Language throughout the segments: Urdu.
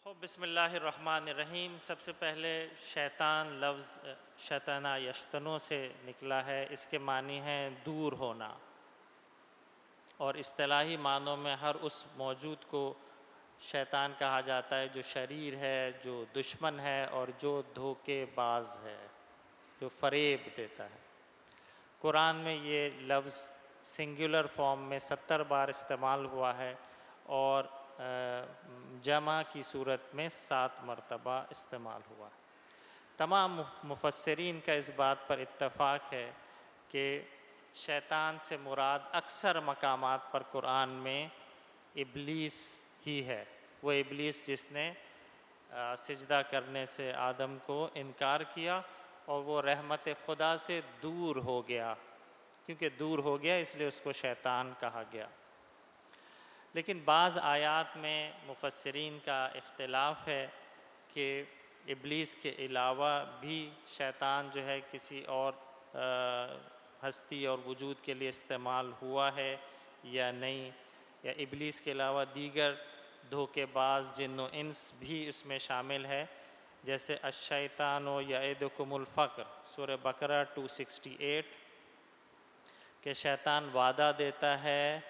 بسم اللہ الرحمن الرحیم۔ سب سے پہلے شیطان لفظ شیطانہ یشتنو سے نکلا ہے۔ اس کے معنی ہیں دور ہونا، اور اصطلاحی معنوں میں ہر اس موجود کو شیطان کہا جاتا ہے جو شریر ہے، جو دشمن ہے اور جو دھوکے باز ہے، جو فریب دیتا ہے۔ قرآن میں یہ لفظ سنگولر فارم میں 70 بار استعمال ہوا ہے اور جمع کی صورت میں 7 مرتبہ استعمال ہوا ہے۔ تمام مفسرین کا اس بات پر اتفاق ہے کہ شیطان سے مراد اکثر مقامات پر قرآن میں ابلیس ہی ہے، وہ ابلیس جس نے سجدہ کرنے سے آدم کو انکار کیا اور وہ رحمت خدا سے دور ہو گیا۔ کیونکہ دور ہو گیا اس لیے اس کو شیطان کہا گیا۔ لیکن بعض آیات میں مفسرین کا اختلاف ہے کہ ابلیس کے علاوہ بھی شیطان جو ہے کسی اور ہستی اور وجود کے لیے استعمال ہوا ہے یا نہیں، یا ابلیس کے علاوہ دیگر دھوکے باز جن و انس بھی اس میں شامل ہے، جیسے الشیطان یعدکم الفقر، سورہ بقرہ 268، کہ شیطان وعدہ دیتا ہے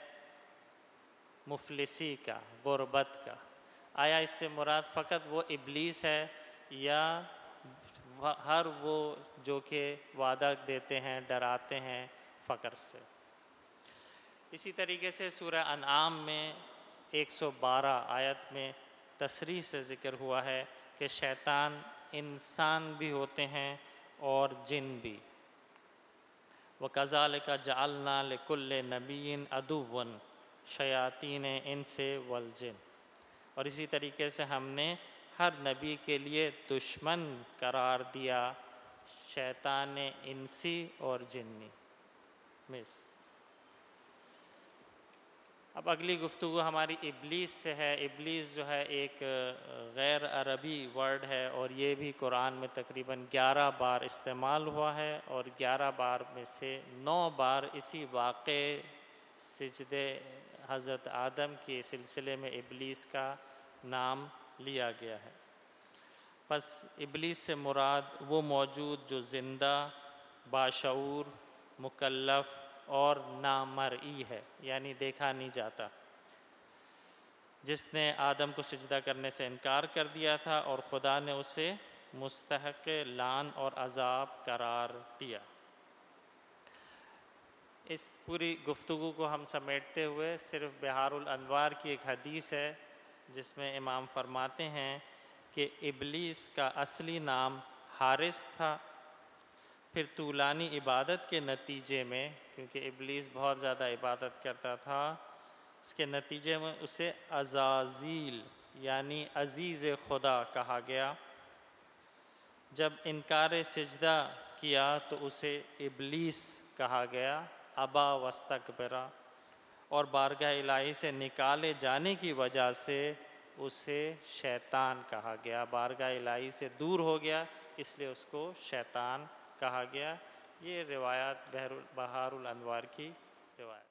مفلسی کا، غربت کا۔ آیا اس سے مراد فقط وہ ابلیس ہے یا ہر وہ جو کہ وعدہ دیتے ہیں، ڈراتے ہیں فقر سے؟ اسی طریقے سے سورہ انعام میں 112 آیت میں تصریح سے ذکر ہوا ہے کہ شیطان انسان بھی ہوتے ہیں اور جن بھی۔ وَكَذَلِكَ جَعَلْنَا لِكُلِّ نَبِيٍّ عَدُوًّا شیاطین انس والجن، اور اسی طریقے سے ہم نے ہر نبی کے لیے دشمن قرار دیا شیطان انسی اور جنی میں سے۔ اب اگلی گفتگو ہماری ابلیس سے ہے۔ ابلیس جو ہے ایک غیر عربی ورڈ ہے اور یہ بھی قرآن میں تقریباً 11 بار استعمال ہوا ہے، اور 11 بار میں سے 9 بار اسی واقعے سجدے حضرت آدم کے سلسلے میں ابلیس کا نام لیا گیا ہے۔ پس ابلیس سے مراد وہ موجود جو زندہ، باشعور، مکلف اور نامرئی ہے، یعنی دیکھا نہیں جاتا، جس نے آدم کو سجدہ کرنے سے انکار کر دیا تھا اور خدا نے اسے مستحق لعن اور عذاب قرار دیا۔ اس پوری گفتگو کو ہم سمیٹتے ہوئے صرف بحار الانوار کی ایک حدیث ہے جس میں امام فرماتے ہیں کہ ابلیس کا اصلی نام حارث تھا، پھر طولانی عبادت کے نتیجے میں، کیونکہ ابلیس بہت زیادہ عبادت کرتا تھا، اس کے نتیجے میں اسے عزازیل یعنی عزیز خدا کہا گیا۔ جب انکار سجدہ کیا تو اسے ابلیس کہا گیا، ابا واستکبر، اور بارگاہ الہی سے نکالے جانے کی وجہ سے اسے شیطان کہا گیا۔ بارگاہ الہی سے دور ہو گیا اس لیے اس کو شیطان کہا گیا۔ یہ روایات بحار الانوار کی روایت۔